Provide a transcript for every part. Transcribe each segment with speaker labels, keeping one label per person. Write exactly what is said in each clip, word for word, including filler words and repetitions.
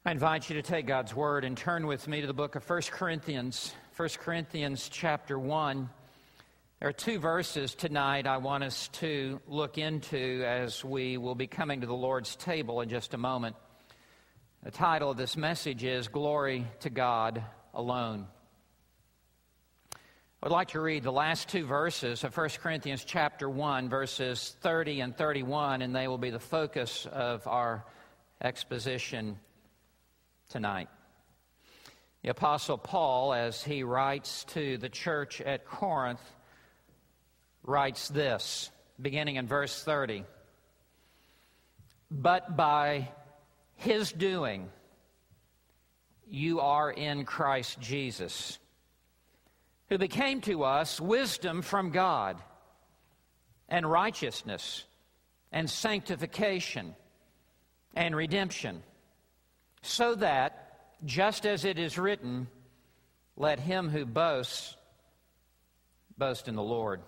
Speaker 1: I invite you to take God's Word and turn with me to the book of First Corinthians, First Corinthians chapter one. There are two verses tonight I want us to look into as we will be coming to the Lord's table in just a moment. The title of this message is Glory to God Alone. I would like to read the last two verses of First Corinthians chapter one, verses thirty and thirty-one, and they will be the focus of our exposition tonight. The Apostle Paul, as he writes to the church at Corinth, writes this, beginning in verse thirty. But by his doing, you are in Christ Jesus, who became to us wisdom from God, and righteousness, and sanctification, and redemption, so that, just as it is written, let him who boasts, boast in the Lord.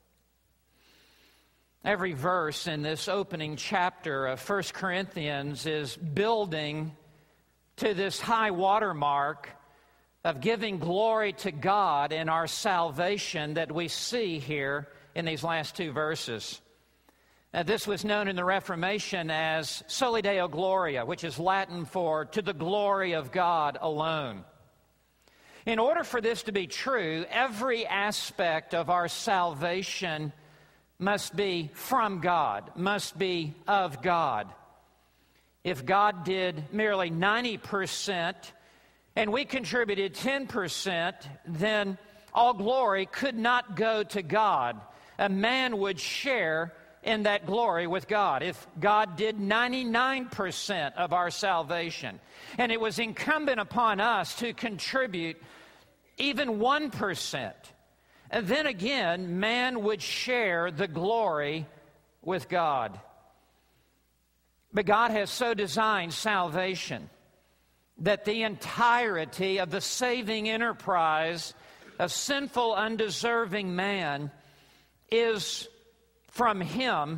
Speaker 1: Every verse in this opening chapter of First Corinthians is building to this high watermark of giving glory to God in our salvation that we see here in these last two verses. Now, this was known in the Reformation as Soli Deo Gloria, which is Latin for to the glory of God alone. In order for this to be true, every aspect of our salvation must be from God, must be of God. If God did merely ninety percent and we contributed ten percent, then all glory could not go to God. A man would share in that glory with God. If God did ninety-nine percent of our salvation, and it was incumbent upon us to contribute even one percent, and then again, man would share the glory with God. But God has so designed salvation that the entirety of the saving enterprise of sinful, undeserving man is from Him,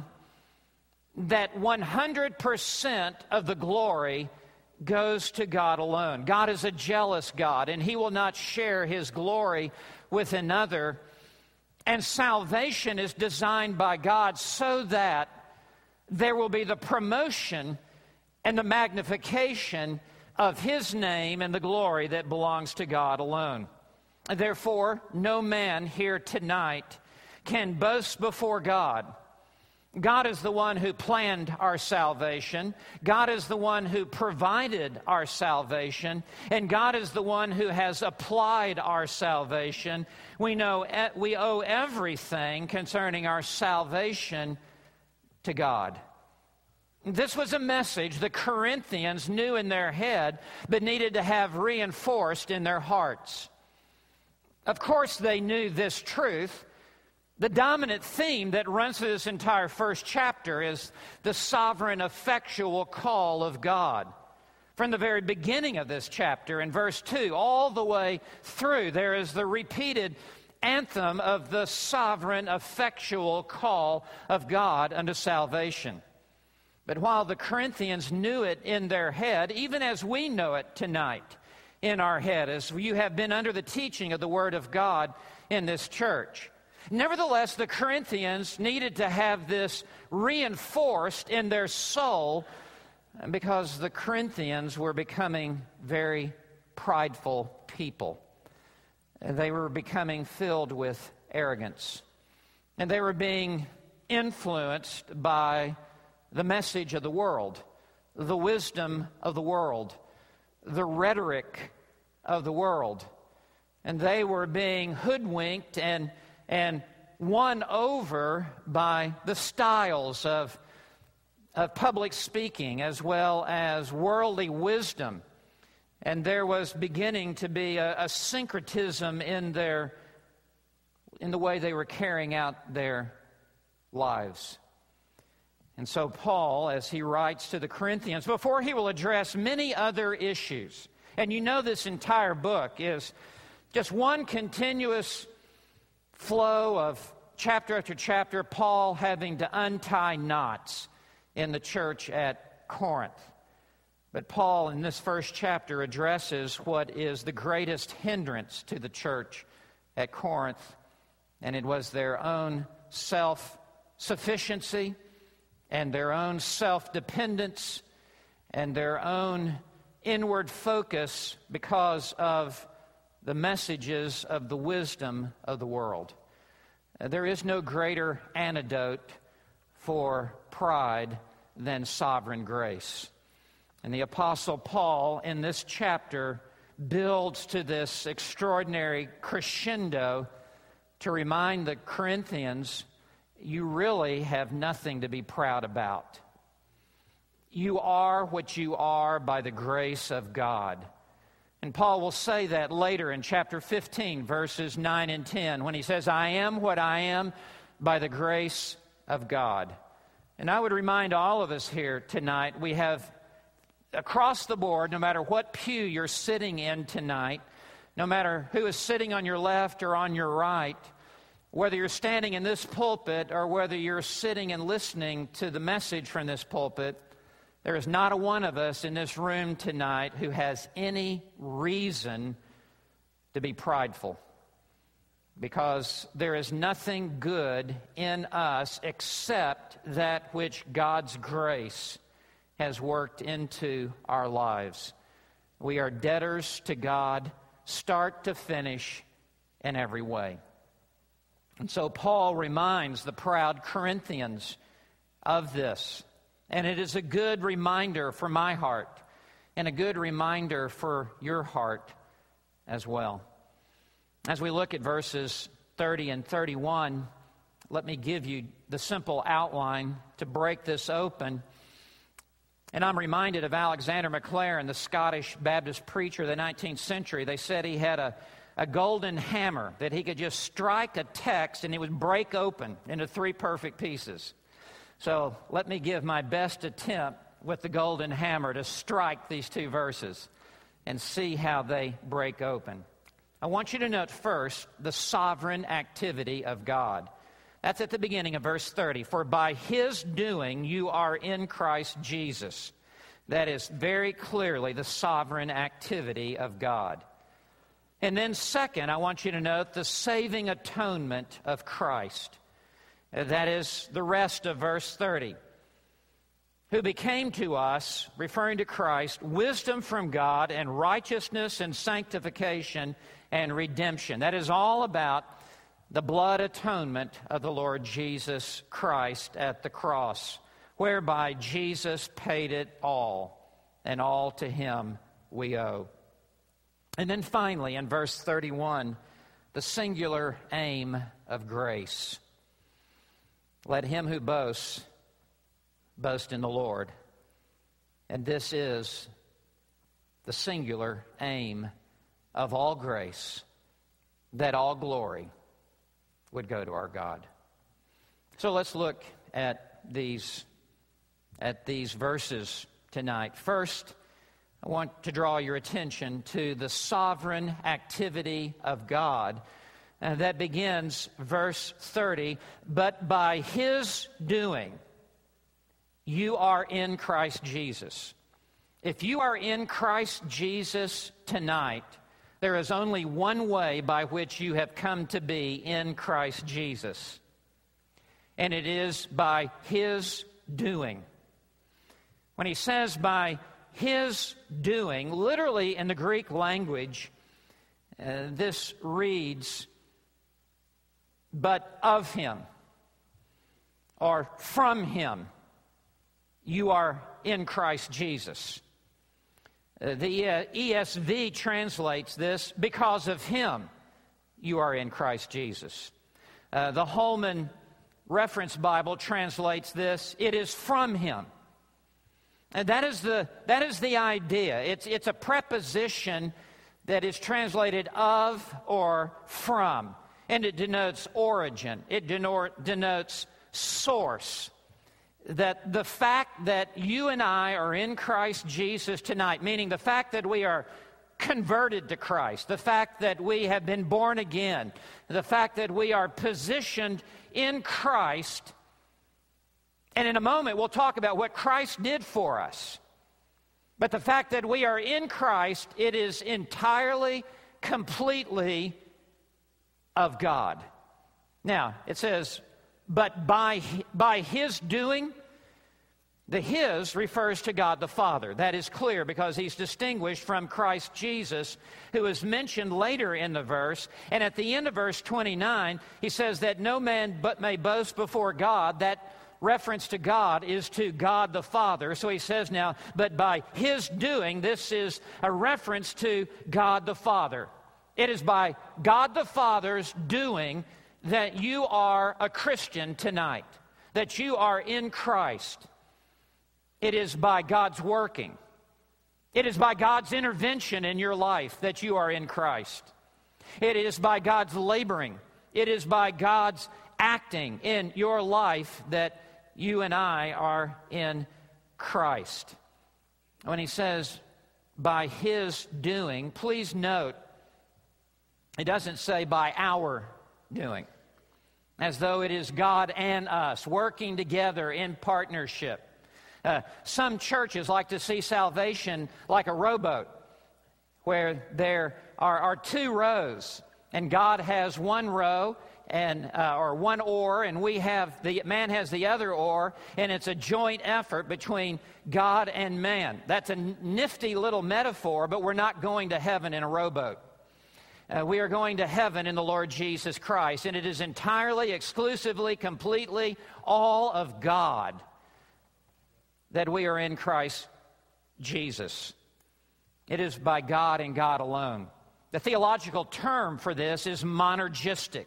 Speaker 1: that one hundred percent of the glory goes to God alone. God is a jealous God, and He will not share His glory with another. And salvation is designed by God so that there will be the promotion and the magnification of His name and the glory that belongs to God alone. Therefore, no man here tonight can boast before God. God is the one who planned our salvation. God is the one who provided our salvation. And God is the one who has applied our salvation. We know we owe everything concerning our salvation to God. This was a message the Corinthians knew in their head, but needed to have reinforced in their hearts. Of course, they knew this truth. The dominant theme that runs through this entire first chapter is the sovereign, effectual call of God. From the very beginning of this chapter, in verse two, all the way through, there is the repeated anthem of the sovereign, effectual call of God unto salvation. But while the Corinthians knew it in their head, even as we know it tonight in our head, as you have been under the teaching of the Word of God in this church, nevertheless, the Corinthians needed to have this reinforced in their soul because the Corinthians were becoming very prideful people. They were becoming filled with arrogance. And they were being influenced by the message of the world, the wisdom of the world, the rhetoric of the world. And they were being hoodwinked and and won over by the styles of, of public speaking as well as worldly wisdom. And there was beginning to be a, a syncretism in their in the way they were carrying out their lives. And so Paul, as he writes to the Corinthians, before he will address many other issues, and you know this entire book is just one continuous flow of chapter after chapter, Paul having to untie knots in the church at Corinth. But Paul, in this first chapter, addresses what is the greatest hindrance to the church at Corinth, and it was their own self-sufficiency and their own self-dependence and their own inward focus because of the messages of the wisdom of the world. Uh, there is no greater antidote for pride than sovereign grace. And the Apostle Paul, in this chapter, builds to this extraordinary crescendo to remind the Corinthians, you really have nothing to be proud about. You are what you are by the grace of God. And Paul will say that later in chapter fifteen, verses nine and ten, when he says, I am what I am by the grace of God. And I would remind all of us here tonight, we have across the board, no matter what pew you're sitting in tonight, no matter who is sitting on your left or on your right, whether you're standing in this pulpit or whether you're sitting and listening to the message from this pulpit, there is not a one of us in this room tonight who has any reason to be prideful, because there is nothing good in us except that which God's grace has worked into our lives. We are debtors to God, start to finish, in every way. And so Paul reminds the proud Corinthians of this. And it is a good reminder for my heart and a good reminder for your heart as well. As we look at verses thirty and thirty-one, let me give you the simple outline to break this open. And I'm reminded of Alexander MacLaren, the Scottish Baptist preacher of the nineteenth century. They said he had a, a golden hammer that he could just strike a text and it would break open into three perfect pieces. So let me give my best attempt with the golden hammer to strike these two verses and see how they break open. I want you to note first the sovereign activity of God. That's at the beginning of verse thirty. For by His doing you are in Christ Jesus. That is very clearly the sovereign activity of God. And then second, I want you to note the saving atonement of Christ. That is the rest of verse thirty. Who became to us, referring to Christ, wisdom from God and righteousness and sanctification and redemption. That is all about the blood atonement of the Lord Jesus Christ at the cross, whereby Jesus paid it all, and all to Him we owe. And then finally, in verse thirty-one, the singular aim of grace. Let him who boasts boast in the Lord. And this is the singular aim of all grace, that all glory would go to our God. So let's look at these, at these verses tonight. First, I want to draw your attention to the sovereign activity of God. And that begins verse thirty, but by His doing, you are in Christ Jesus. If you are in Christ Jesus tonight, there is only one way by which you have come to be in Christ Jesus. And it is by His doing. When he says by His doing, literally in the Greek language, uh, this reads, but of Him, or from Him, you are in Christ Jesus. Uh, the uh, E S V translates this, because of Him, you are in Christ Jesus. Uh, the Holman Reference Bible translates this, it is from Him. And that is the, that is the idea. It's, it's a preposition that is translated of or from. And it denotes origin. It denor- denotes source. That the fact that you and I are in Christ Jesus tonight, meaning the fact that we are converted to Christ, the fact that we have been born again, the fact that we are positioned in Christ, and in a moment we'll talk about what Christ did for us. But the fact that we are in Christ, it is entirely, completely of God. Now, it says, but by, by His doing, the His refers to God the Father. That is clear because He's distinguished from Christ Jesus, who is mentioned later in the verse. And at the end of verse twenty-nine, He says that no man but may boast before God. That reference to God is to God the Father. So He says now, but by His doing, this is a reference to God the Father. It is by God the Father's doing that you are a Christian tonight, that you are in Christ. It is by God's working. It is by God's intervention in your life that you are in Christ. It is by God's laboring. It is by God's acting in your life that you and I are in Christ. When He says, by His doing, please note, it doesn't say by our doing, as though it is God and us working together in partnership. Uh, some churches like to see salvation like a rowboat, where there are, are two rows, and God has one row, and uh, or one oar, and we have the man has the other oar, and it's a joint effort between God and man. That's a nifty little metaphor, but we're not going to heaven in a rowboat. Uh, we are going to heaven in the Lord Jesus Christ, and it is entirely, exclusively, completely all of God that we are in Christ Jesus. It is by God and God alone. The theological term for this is monergistic.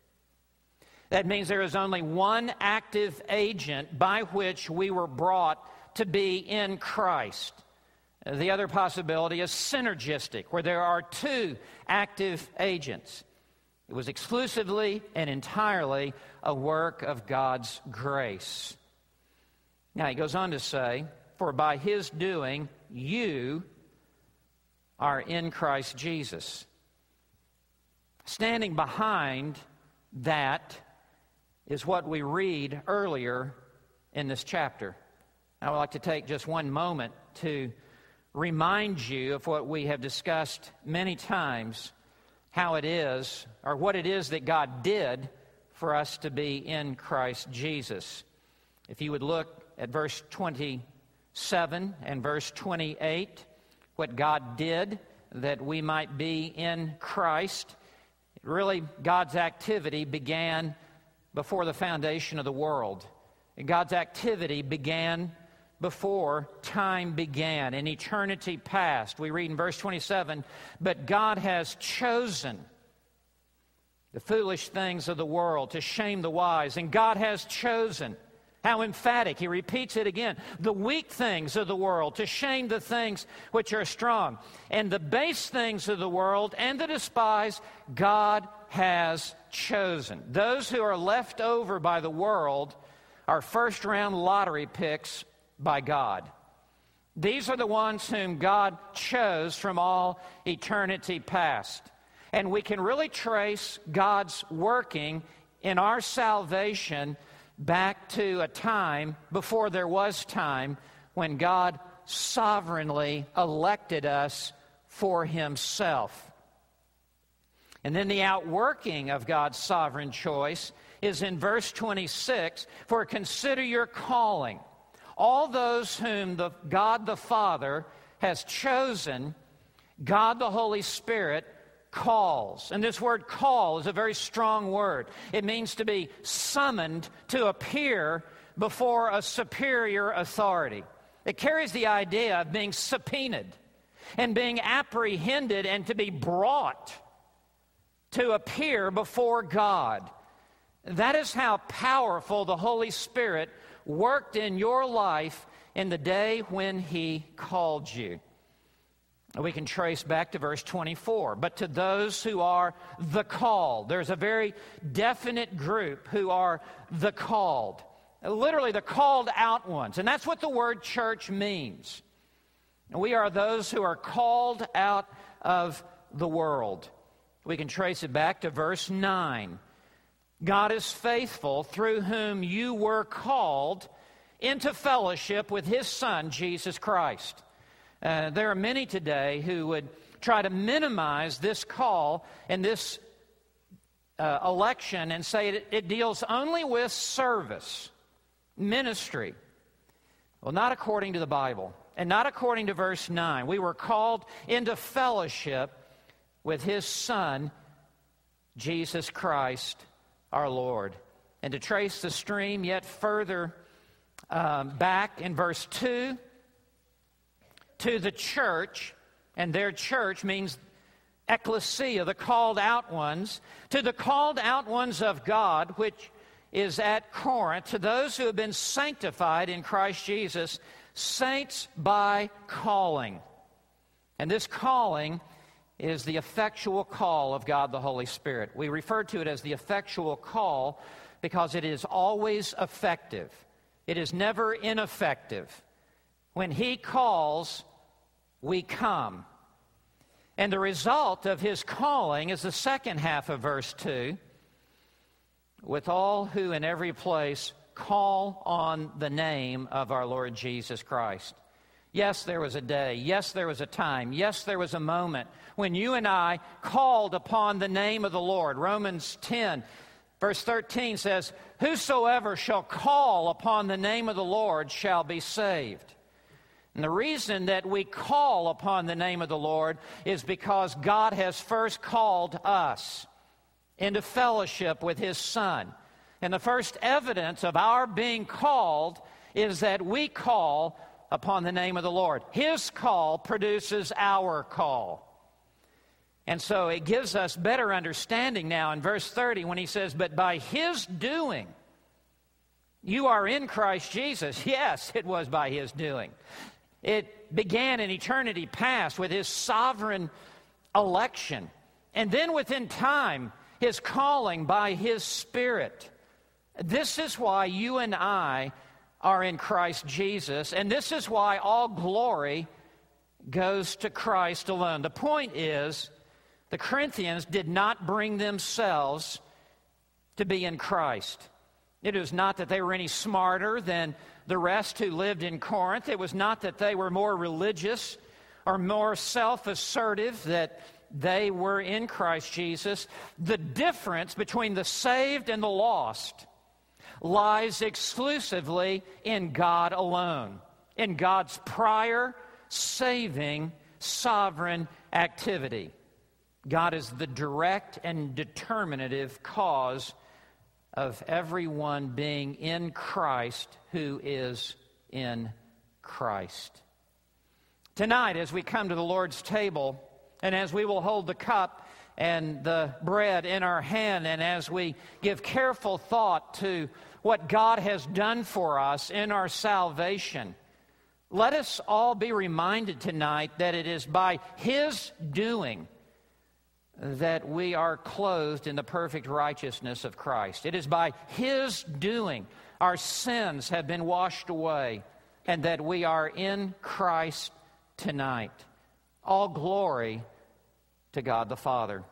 Speaker 1: That means there is only one active agent by which we were brought to be in Christ. The other possibility is synergistic, where there are two active agents. It was exclusively and entirely a work of God's grace. Now, he goes on to say, for by His doing, you are in Christ Jesus. Standing behind that is what we read earlier in this chapter. I would like to take just one moment to remind you of what we have discussed many times, how it is, or what it is that God did for us to be in Christ Jesus. If you would look at verse twenty-seven and verse twenty-eight, what God did that we might be in Christ. Really, God's activity began before the foundation of the world. God's activity began before time began, in eternity past. We read in verse twenty-seven, but God has chosen the foolish things of the world to shame the wise, and God has chosen, how emphatic, he repeats it again, the weak things of the world to shame the things which are strong, and the base things of the world and the despised God has chosen. Those who are left over by the world are first round lottery picks by God. These are the ones whom God chose from all eternity past. And we can really trace God's working in our salvation back to a time before there was time, when God sovereignly elected us for Himself. And then the outworking of God's sovereign choice is in verse twenty-six, for consider your calling. All those whom the God the Father has chosen, God the Holy Spirit calls. And this word call is a very strong word. It means to be summoned to appear before a superior authority. It carries the idea of being subpoenaed and being apprehended and to be brought to appear before God. That is how powerful the Holy Spirit worked in your life in the day when He called you. We can trace back to verse twenty-four. But to those who are the called, there's a very definite group who are the called. Literally the called out ones. And that's what the word church means. We are those who are called out of the world. We can trace it back to verse nine. God is faithful, through whom you were called into fellowship with His Son, Jesus Christ. Uh, there are many today who would try to minimize this call and this uh, election and say it, it deals only with service, ministry. Well, not according to the Bible, and not according to verse nine. We were called into fellowship with His Son, Jesus Christ, our Lord. And to trace the stream yet further um, back in verse two, to the church, and their church means ecclesia, the called out ones, to the called out ones of God, which is at Corinth, to those who have been sanctified in Christ Jesus, saints by calling. And this calling is the effectual call of God the Holy Spirit. We refer to it as the effectual call because it is always effective. It is never ineffective. When He calls, we come. And the result of His calling is the second half of verse two. With all who in every place call on the name of our Lord Jesus Christ. Yes, there was a day. Yes, there was a time. Yes, there was a moment when you and I called upon the name of the Lord. Romans ten, verse thirteen says, "Whosoever shall call upon the name of the Lord shall be saved." And the reason that we call upon the name of the Lord is because God has first called us into fellowship with His Son. And the first evidence of our being called is that we call upon the name of the Lord. His call produces our call. And so it gives us better understanding now in verse thirty when He says, "But by His doing, you are in Christ Jesus." Yes, it was by His doing. It began in eternity past with His sovereign election. And then within time, His calling by His Spirit. This is why you and I are in Christ Jesus, and this is why all glory goes to Christ alone. The point is, the Corinthians did not bring themselves to be in Christ. It was not that they were any smarter than the rest who lived in Corinth. It was not that they were more religious or more self-assertive that they were in Christ Jesus. The difference between the saved and the lost lies exclusively in God alone, in God's prior, saving, sovereign activity. God is the direct and determinative cause of everyone being in Christ who is in Christ. Tonight, as we come to the Lord's table, and as we will hold the cup and the bread in our hand, and as we give careful thought to what God has done for us in our salvation, let us all be reminded tonight that it is by His doing that we are clothed in the perfect righteousness of Christ. It is by His doing our sins have been washed away, and that we are in Christ tonight. All glory to God the Father.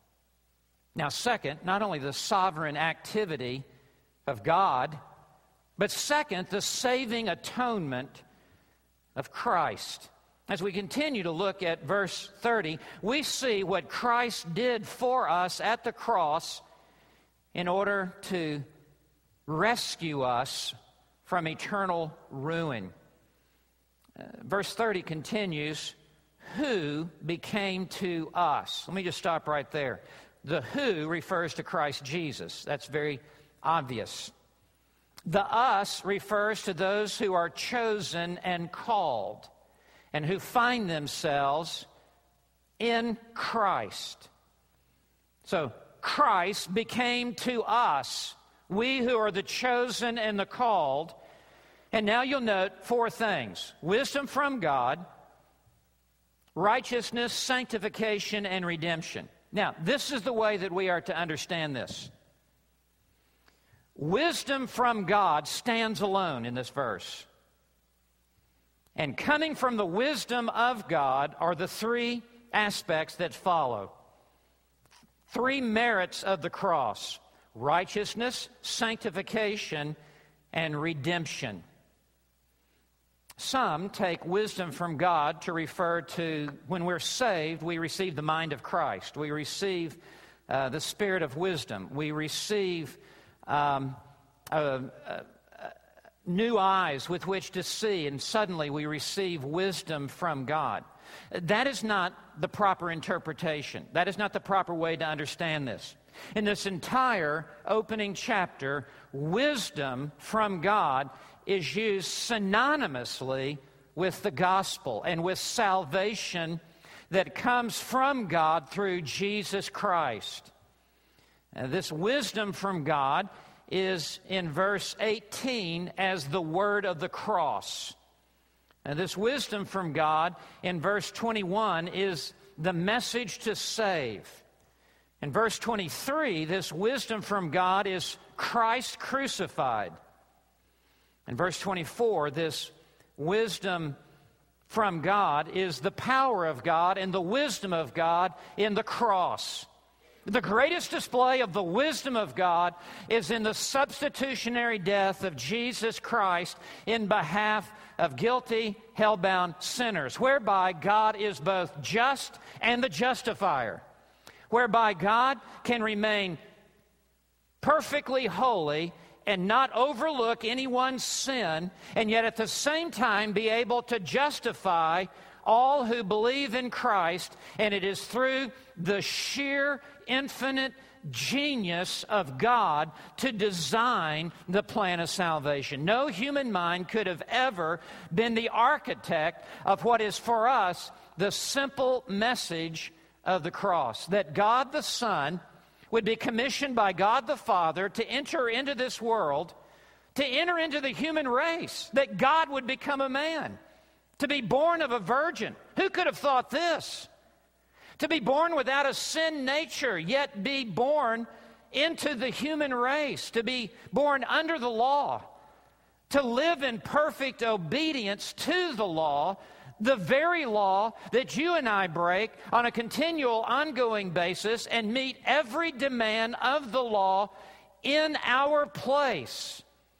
Speaker 1: Now, second, not only the sovereign activity of God, but second, the saving atonement of Christ. As we continue to look at verse thirty, we see what Christ did for us at the cross in order to rescue us from eternal ruin. Uh, verse thirty continues, "Who became to us." Let me just stop right there. The who refers to Christ Jesus. That's very obvious. The us refers to those who are chosen and called, and who find themselves in Christ. So Christ became to us, we who are the chosen and the called. And now you'll note four things: wisdom from God, righteousness, sanctification, and redemption. Now, this is the way that we are to understand this. Wisdom from God stands alone in this verse. And coming from the wisdom of God are the three aspects that follow. Three merits of the cross: righteousness, sanctification, and redemption. Some take wisdom from God to refer to when we're saved, we receive the mind of Christ. We receive uh, the spirit of wisdom. We receive um, uh, uh, new eyes with which to see, and suddenly we receive wisdom from God. That is not the proper interpretation. That is not the proper way to understand this. In this entire opening chapter, wisdom from God is used synonymously with the gospel and with salvation that comes from God through Jesus Christ. And this wisdom from God is in verse eighteen as the word of the cross. And this wisdom from God in verse twenty-one is the message to save. In verse twenty-three, this wisdom from God is Christ crucified. In verse twenty-four, this wisdom from God is the power of God and the wisdom of God in the cross. The greatest display of the wisdom of God is in the substitutionary death of Jesus Christ in behalf of guilty, hell-bound sinners, whereby God is both just and the justifier, whereby God can remain perfectly holy and not overlook anyone's sin, and yet at the same time be able to justify all who believe in Christ. And it is through the sheer, infinite genius of God to design the plan of salvation. No human mind could have ever been the architect of what is for us the simple message of the cross, that God the Son would be commissioned by God the Father to enter into this world, to enter into the human race, that God would become a man, to be born of a virgin. Who could have thought this? To be born without a sin nature, yet be born into the human race, to be born under the law, to live in perfect obedience to the law, the very law that you and I break on a continual, ongoing basis, and meet every demand of the law in our place,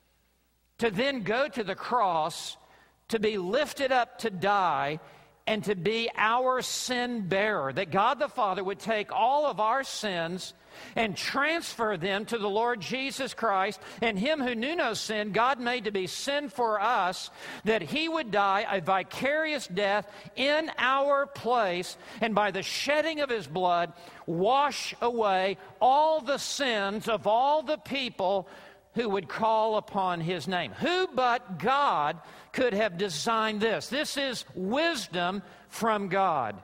Speaker 1: to then go to the cross, to be lifted up to die, and to be our sin bearer, that God the Father would take all of our sins and transfer them to the Lord Jesus Christ, and Him who knew no sin, God made to be sin for us, that He would die a vicarious death in our place, and by the shedding of His blood, wash away all the sins of all the people who would call upon His name. Who but God could have designed this? This is wisdom from God.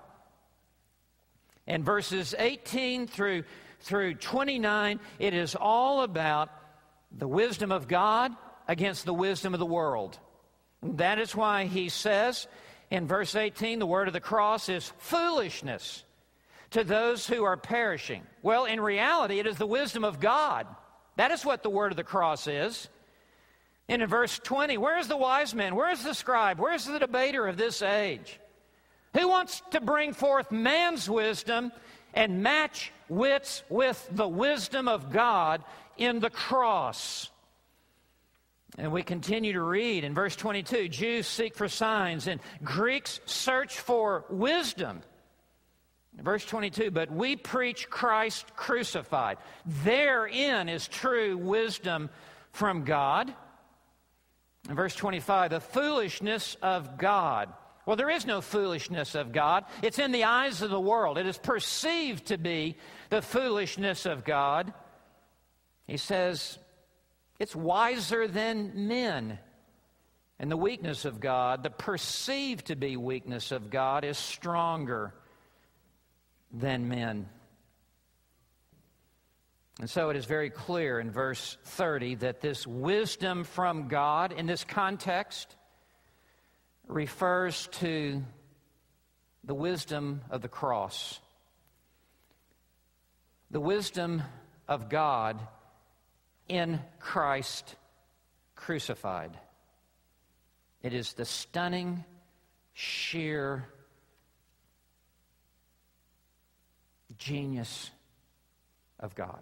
Speaker 1: In verses eighteen through, through twenty-nine, it is all about the wisdom of God against the wisdom of the world. That is why he says in verse eighteen, the word of the cross is foolishness to those who are perishing. Well, in reality, it is the wisdom of God. That is what the word of the cross is. And in verse twenty, where is the wise man? Where is the scribe? Where is the debater of this age? Who wants to bring forth man's wisdom and match wits with the wisdom of God in the cross? And we continue to read in verse twenty-two, Jews seek for signs and Greeks search for wisdom. Verse twenty-two, but we preach Christ crucified. Therein is true wisdom from God. In verse twenty-five, the foolishness of God. Well, there is no foolishness of God. It's in the eyes of the world. It is perceived to be the foolishness of God. He says, it's wiser than men. And the weakness of God, the perceived to be weakness of God, is stronger than men. And so it is very clear in verse thirty that this wisdom from God in this context refers to the wisdom of the cross. The wisdom of God in Christ crucified. It is the stunning, sheer genius of God.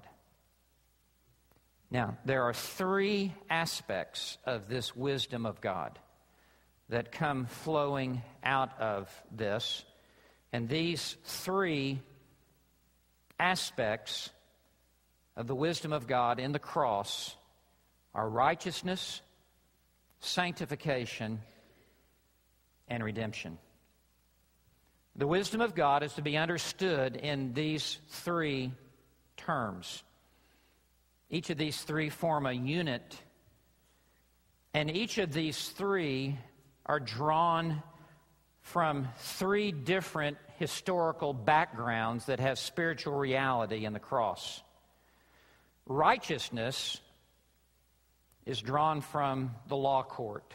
Speaker 1: Now, there are three aspects of this wisdom of God. that come flowing out of this. And these three aspects of the wisdom of God in the cross are righteousness, sanctification, and redemption. The wisdom of God is to be understood in these three terms. Each of these three form a unit, and each of these three are drawn from three different historical backgrounds that have spiritual reality in the cross. Righteousness is drawn from the law court.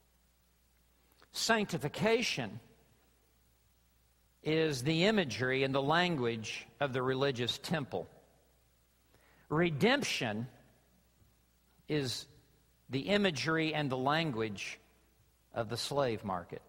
Speaker 1: Sanctification is the imagery and the language of the religious temple. Redemption is the imagery and the language of the slave market.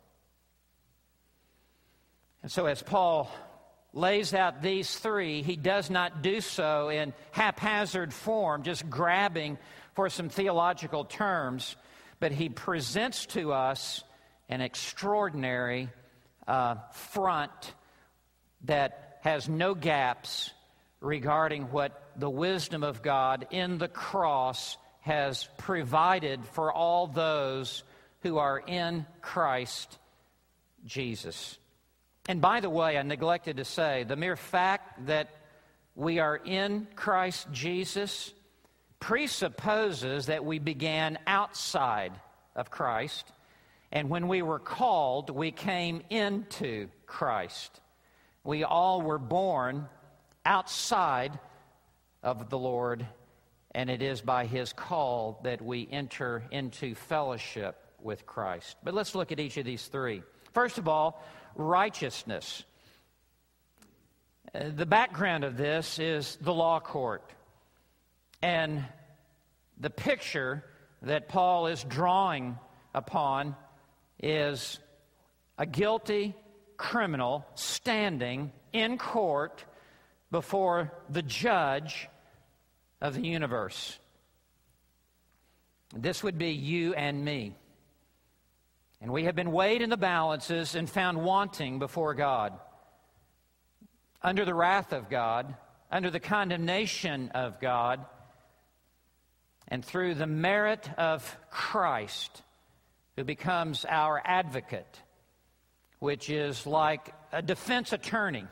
Speaker 1: And so as Paul lays out these three, he does not do so in haphazard form, just grabbing for some theological terms, but he presents to us an extraordinary uh, front that has no gaps regarding what the wisdom of God in the cross has provided for all those who are in Christ Jesus. And by the way, I neglected to say, the mere fact that we are in Christ Jesus presupposes that we began outside of Christ, and when we were called, we came into Christ. We all were born outside of the Lord, and it is by His call that we enter into fellowship with Christ. But let's look at each of these three. First of all, righteousness. Uh, the background of this is the law court. And the picture that Paul is drawing upon is a guilty criminal standing in court before the judge of the universe. This would be you and me. And we have been weighed in the balances and found wanting before God, under the wrath of God, under the condemnation of God, and through the merit of Christ, who becomes our advocate, which is like a defense attorney.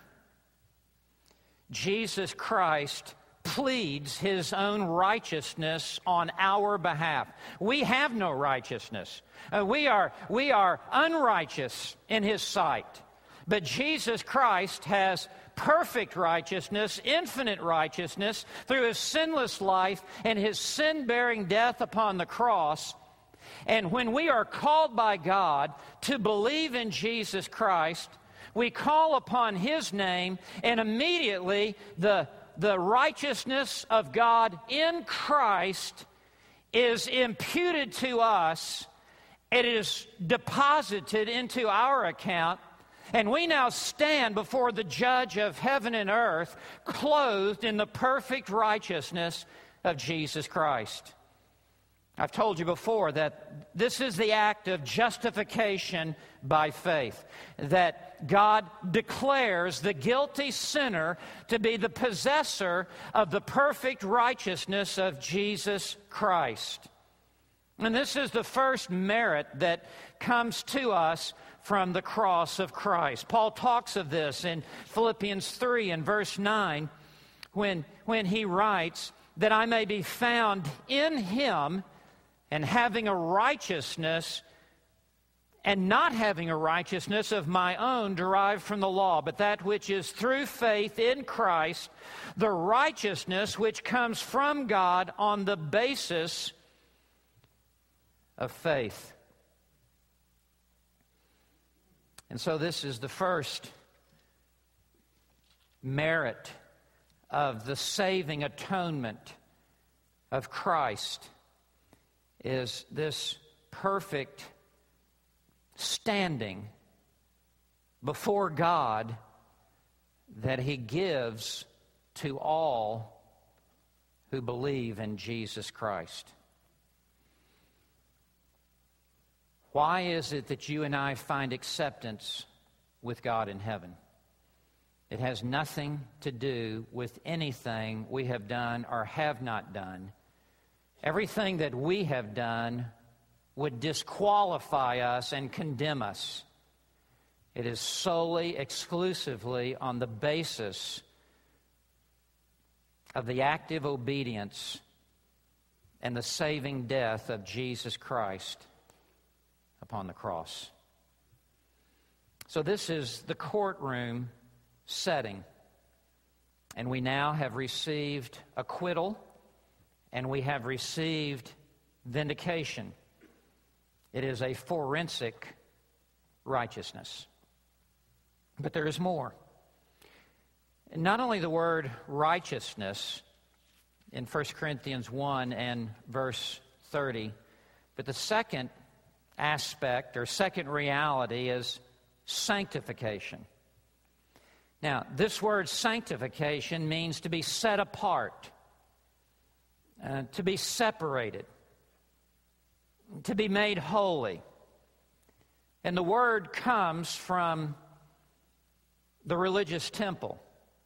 Speaker 1: Jesus Christ pleads His own righteousness on our behalf. We have no righteousness. Uh, we are, we are unrighteous in His sight. But Jesus Christ has perfect righteousness, infinite righteousness, through His sinless life and His sin-bearing death upon the cross. And when we are called by God to believe in Jesus Christ, we call upon His name, and immediately the The righteousness of God in Christ is imputed to us. It is deposited into our account. And we now stand before the judge of heaven and earth, clothed in the perfect righteousness of Jesus Christ. I've told you before that this is the act of justification by faith, that God declares the guilty sinner to be the possessor of the perfect righteousness of Jesus Christ. And this is the first merit that comes to us from the cross of Christ. Paul talks of this in Philippians three and verse nine when, when he writes, that I may be found in Him, and having a righteousness, and not having a righteousness of my own derived from the law, but that which is through faith in Christ, the righteousness which comes from God on the basis of faith. And so this is the first merit of the saving atonement of Christ, is this perfect standing before God that He gives to all who believe in Jesus Christ. Why is it that you and I find acceptance with God in heaven? It has nothing to do with anything we have done or have not done. Everything that we have done would disqualify us and condemn us. It is solely, exclusively on the basis of the active obedience and the saving death of Jesus Christ upon the cross. So this is the courtroom setting. And we now have received acquittal, and we have received vindication. It is a forensic righteousness. But there is more. Not only the word righteousness in First Corinthians one and verse thirty, but the second aspect or second reality is sanctification. Now, this word sanctification means to be set apart, uh, to be separated, to be made holy. And the word comes from the religious temple.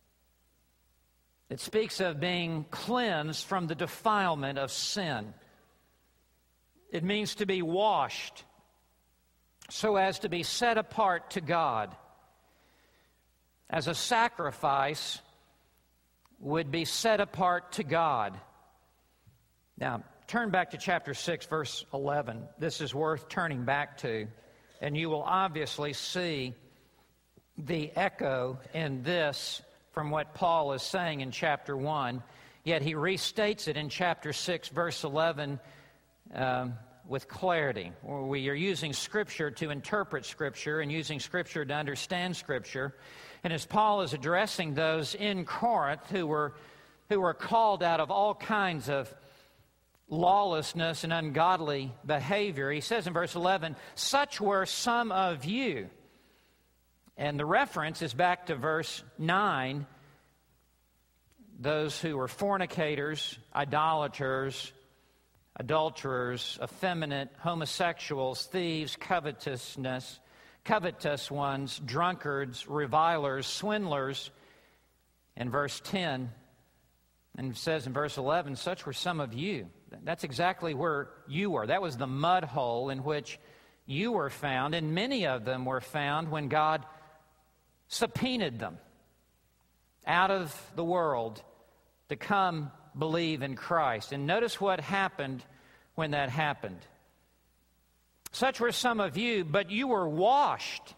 Speaker 1: It speaks of being cleansed from the defilement of sin. It means to be washed so as to be set apart to God, as a sacrifice would be set apart to God. Now, turn back to chapter six, verse eleven. This is worth turning back to, and you will obviously see the echo in this from what Paul is saying in chapter one, yet he restates it in chapter six, verse eleven, um, with clarity. We are using Scripture to interpret Scripture and using Scripture to understand Scripture. And as Paul is addressing those in Corinth who were, who were called out of all kinds of lawlessness and ungodly behavior, he says in verse eleven, "Such were some of you." And the reference is back to verse nine, those who were fornicators, idolaters, adulterers, effeminate, homosexuals, thieves, covetousness, covetous ones, drunkards, revilers, swindlers. In verse ten, and it says in verse eleven, "Such were some of you." That's exactly where you were. That was the mud hole in which you were found, and many of them were found when God subpoenaed them out of the world to come believe in Christ. And notice what happened when that happened. "Such were some of you, but you were washed,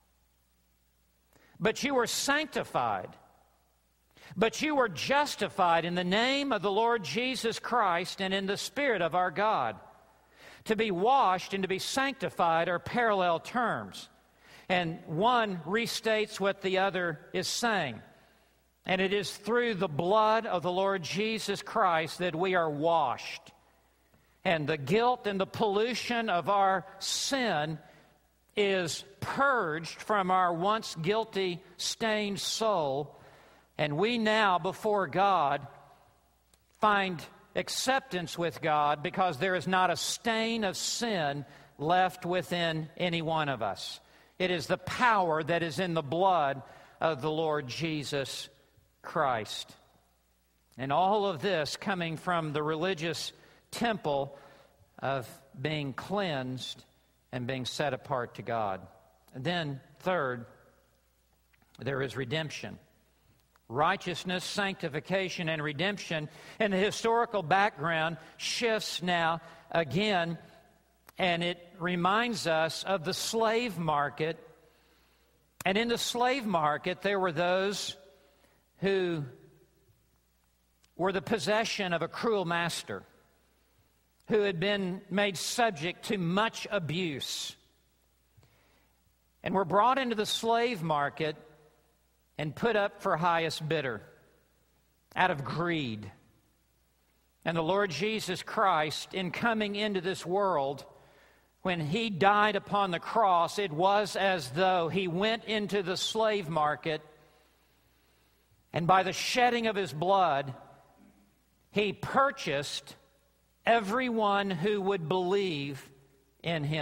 Speaker 1: but you were sanctified, but you were justified in the name of the Lord Jesus Christ and in the Spirit of our God." To be washed and to be sanctified are parallel terms. And one restates what the other is saying. And it is through the blood of the Lord Jesus Christ that we are washed. And the guilt and the pollution of our sin is purged from our once guilty, stained soul. And we now, before God, find acceptance with God because there is not a stain of sin left within any one of us. It is the power that is in the blood of the Lord Jesus Christ. And all of this coming from the religious temple of being cleansed and being set apart to God. And then, third, there is redemption. Righteousness, sanctification, and redemption. And the historical background shifts now again, and it reminds us of the slave market. And in the slave market, there were those who were the possession of a cruel master, who had been made subject to much abuse, and were brought into the slave market and put up for highest bidder out of greed. And the Lord Jesus Christ, in coming into this world, when He died upon the cross, it was as though He went into the slave market, and by the shedding of His blood, He purchased everyone who would believe in Him.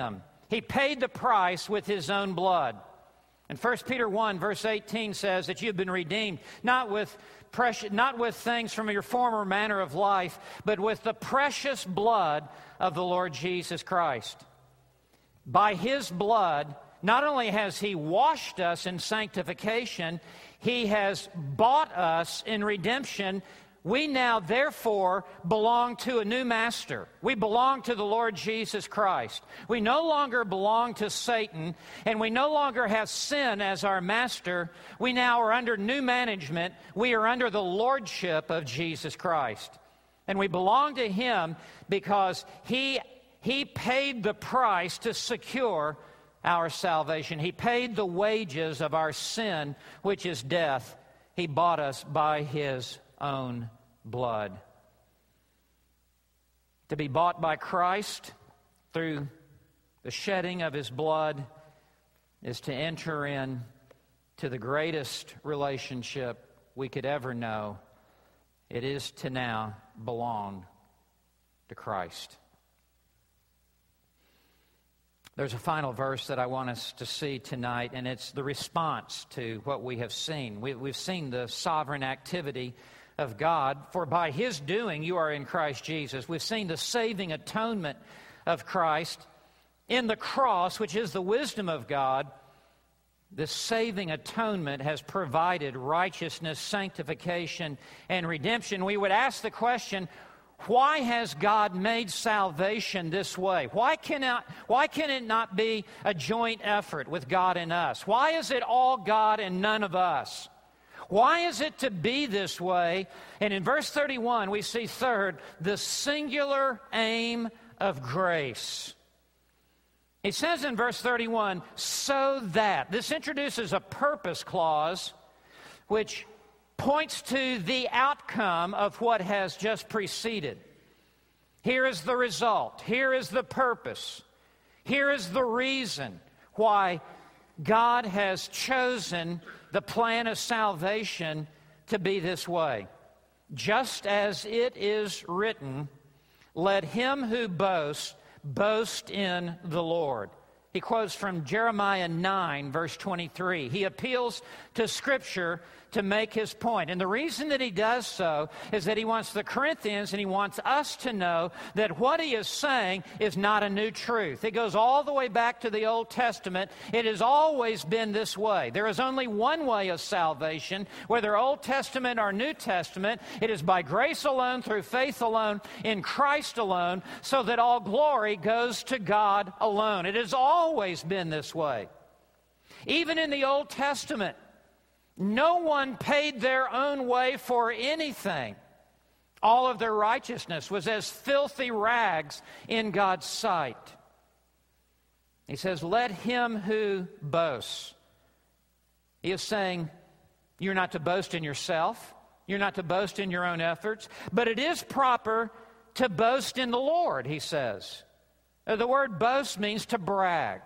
Speaker 1: He paid the price with His own blood. And First Peter one, verse eighteen says that you've been redeemed, not with precious, not with things from your former manner of life, but with the precious blood of the Lord Jesus Christ. By His blood, not only has He washed us in sanctification, He has bought us in redemption. We now, therefore, belong to a new master. We belong to the Lord Jesus Christ. We no longer belong to Satan, and we no longer have sin as our master. We now are under new management. We are under the lordship of Jesus Christ. And we belong to Him because He, he paid the price to secure our salvation. He paid the wages of our sin, which is death. He bought us by His own blood. To be bought by Christ through the shedding of His blood is to enter in to the greatest relationship we could ever know. It is to now belong to Christ. There's a final verse that I want us to see tonight, and it's the response to what we have seen. We, we've seen the sovereign activity of God, for by His doing you are in Christ Jesus. We've seen the saving atonement of Christ in the cross, which is the wisdom of God. This saving atonement has provided righteousness, sanctification, and redemption. We would ask the question, why has God made salvation this way? Why cannot, why can it not be a joint effort with God and us? Why is it all God and none of us? Why is it to be this way? And in verse thirty-one, we see third, the singular aim of grace. It says in verse thirty-one, so that. This introduces a purpose clause which points to the outcome of what has just preceded. Here is the result. Here is the purpose. Here is the reason why God has chosen the plan of salvation to be this way. Just as it is written, let him who boasts boast in the Lord. He quotes from Jeremiah nine, verse twenty-three. He appeals to Scripture to make his point. And the reason that he does so is that he wants the Corinthians and he wants us to know that what he is saying is not a new truth. It goes all the way back to the Old Testament. It has always been this way. There is only one way of salvation, whether Old Testament or New Testament. It is by grace alone, through faith alone, in Christ alone, so that all glory goes to God alone. It has always been this way. Even in the Old Testament, no one paid their own way for anything. All of their righteousness was as filthy rags in God's sight. He says, let him who boasts. He is saying, you're not to boast in yourself. You're not to boast in your own efforts. But it is proper to boast in the Lord, he says. The word boast means to brag.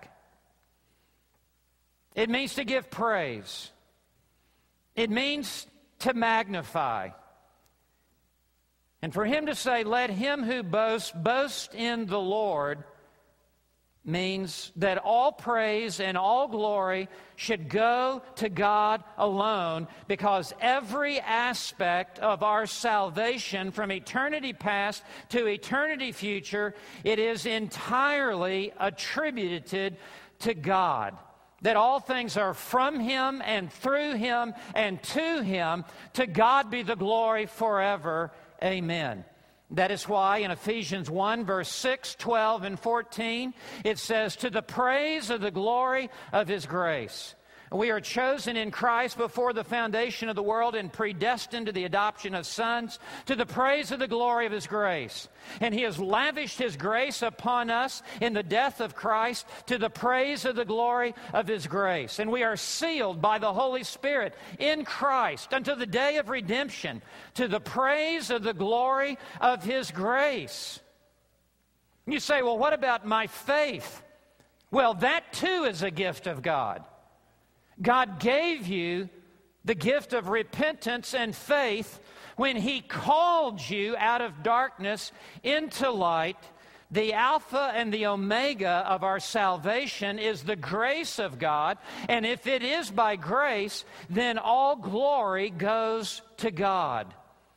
Speaker 1: It means to give praise. It means to magnify. And for him to say, let him who boasts boast in the Lord, means that all praise and all glory should go to God alone, because every aspect of our salvation from eternity past to eternity future, it is entirely attributed to God. That all things are from Him and through Him and to Him. To God be the glory forever. Amen. That is why in Ephesians one, verse six, twelve, and fourteen, it says, to the praise of the glory of His grace. We are chosen in Christ before the foundation of the world and predestined to the adoption of sons, to the praise of the glory of His grace. And He has lavished His grace upon us in the death of Christ, to the praise of the glory of His grace. And we are sealed by the Holy Spirit in Christ unto the day of redemption, to the praise of the glory of His grace. You say, well, what about my faith? Well, that too is a gift of God. God gave you the gift of repentance and faith when He called you out of darkness into light. The Alpha and the Omega of our salvation is the grace of God. And if it is by grace, then all glory goes to God.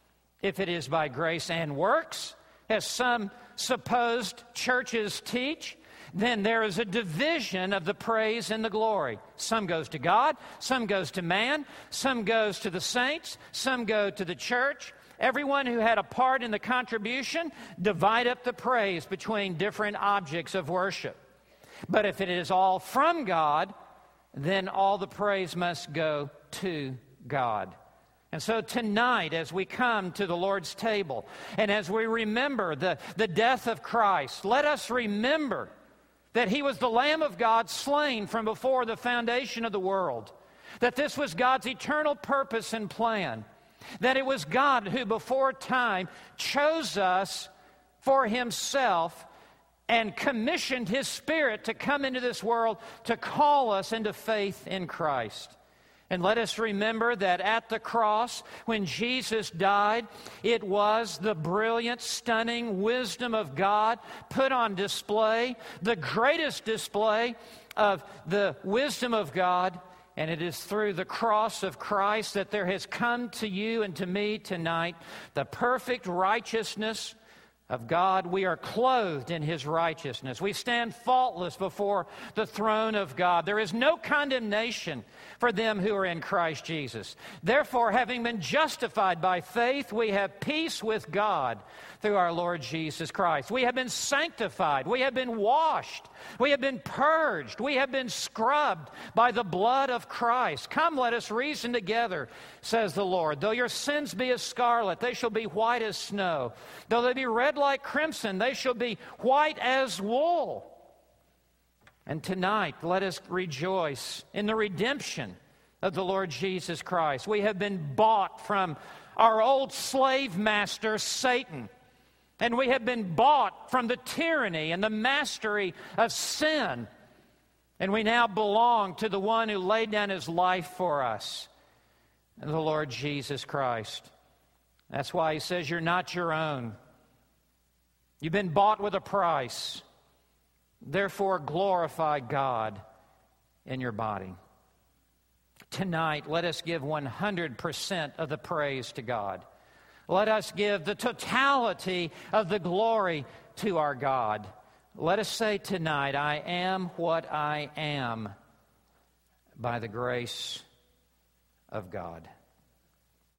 Speaker 1: If it is by grace and works, as some supposed churches teach, then there is a division of the praise and the glory. Some goes to God, some goes to man, some goes to the saints, some go to the church. Everyone who had a part in the contribution, divide up the praise between different objects of worship. But if it is all from God, then all the praise must go to God. And so tonight, as we come to the Lord's table, and as we remember the, the death of Christ, let us remember that He was the Lamb of God slain from before the foundation of the world, that this was God's eternal purpose and plan, that it was God who before time chose us for Himself and commissioned His Spirit to come into this world to call us into faith in Christ. And let us remember that at the cross, when Jesus died, it was the brilliant, stunning wisdom of God put on display, the greatest display of the wisdom of God. And it is through the cross of Christ that there has come to you and to me tonight the perfect righteousness of God. We are clothed in His righteousness. We stand faultless before the throne of God. There is no condemnation for them who are in Christ Jesus. Therefore, having been justified by faith, we have peace with God through our Lord Jesus Christ. We have been sanctified. We have been washed. We have been purged. We have been scrubbed by the blood of Christ. Come, let us reason together, says the Lord. Though your sins be as scarlet, they shall be white as snow. Though they be red like crimson, they shall be white as wool. And tonight, let us rejoice in the redemption of the Lord Jesus Christ. We have been bought from our old slave master, Satan. And we have been bought from the tyranny and the mastery of sin. And we now belong to the one who laid down His life for us, the Lord Jesus Christ. That's why He says you're not your own. You've been bought with a price. Therefore, glorify God in your body. Tonight, let us give one hundred percent of the praise to God. Let us give the totality of the glory to our God. Let us say tonight, I am what I am by the grace of God.